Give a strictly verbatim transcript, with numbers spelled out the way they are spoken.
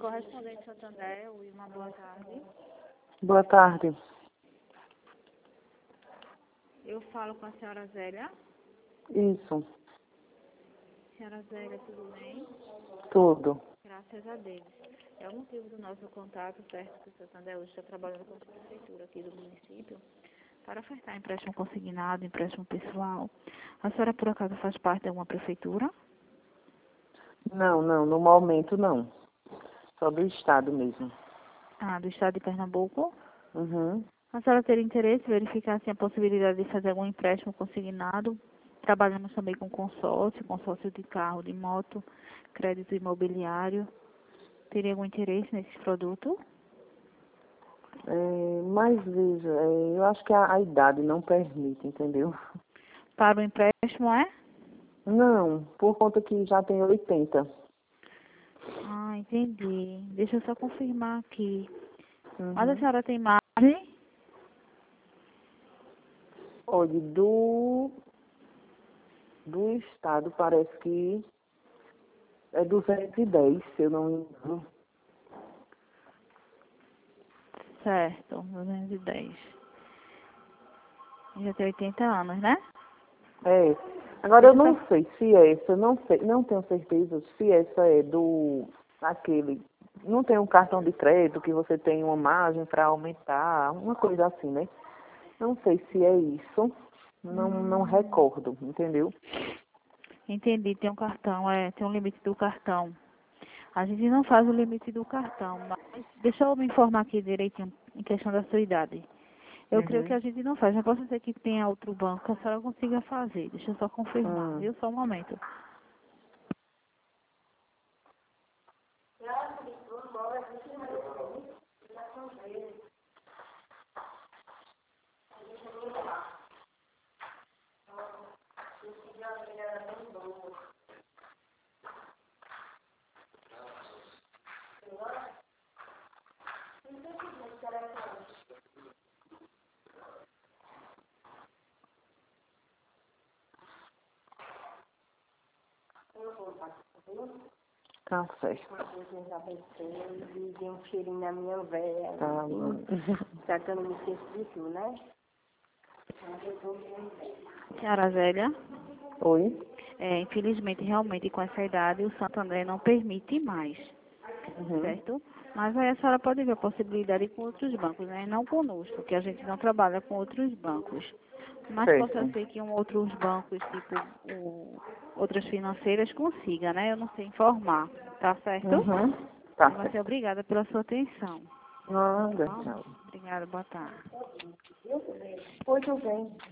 Correspondente Santander, uma boa tarde. Boa tarde. Eu falo com a senhora Zélia. Isso, Senhora Zélia, tudo bem? tudo. Graças a Deus. É o motivo do nosso contato, certo? Que o Santander hoje está trabalhando com a prefeitura aqui do município para ofertar empréstimo consignado, empréstimo pessoal. A senhora, por acaso, faz parte de alguma prefeitura? Não, não, no momento não. Só do estado mesmo. Ah, do estado de Pernambuco? Uhum. A senhora teria interesse em verificar assim, a possibilidade de fazer algum empréstimo consignado? Trabalhamos também com consórcio, consórcio de carro, de moto, crédito imobiliário. Teria algum interesse nesse produto? É, mas veja, é, eu acho que a, a idade não permite, entendeu? Para o empréstimo, é? Não, por conta que já tem oitenta. Ah, entendi. Deixa eu só confirmar aqui. Mas a Uhum. senhora tem margem? Olha, do, do estado parece que é duzentos e dez, se eu não me engano. Certo, duzentos e dez. Já tem oitenta anos, né? É. Agora eu Deixa eu não só... sei se essa, eu não sei, não tenho certeza se essa é do aquele. Não tem um cartão de crédito que você tem uma margem para aumentar, uma coisa assim, né? Não sei se é isso. Não, não Hum, recordo, entendeu? entendi, tem um cartão, é, tem um limite do cartão. A gente não faz o limite do cartão, mas deixa eu me informar aqui direitinho em questão da sua idade. Eu creio que Uhum. a gente não faz, mas posso ser que tenha outro banco que a senhora consiga fazer. Deixa eu só confirmar, Hum. viu? Só um momento. Tá certo. Deus abençoe e dê um cheirinho na minha véia. Tá bom. Tratando me esquecer de tudo, né? Senhora Zélia, Oi? é, infelizmente, realmente, com essa idade, o Santander não permite mais, Uhum. certo? Mas aí a senhora pode ver a possibilidade com outros bancos, né? Não conosco, que a gente não trabalha com outros bancos. Mas possa Certo. ser que um outros bancos, tipo o, outras financeiras, consiga, né? Eu não sei informar, tá certo? Uhum. Tá Mas certo. obrigada pela sua atenção. Nada, Tá? tchau. Obrigada, boa tarde. Pois eu venho.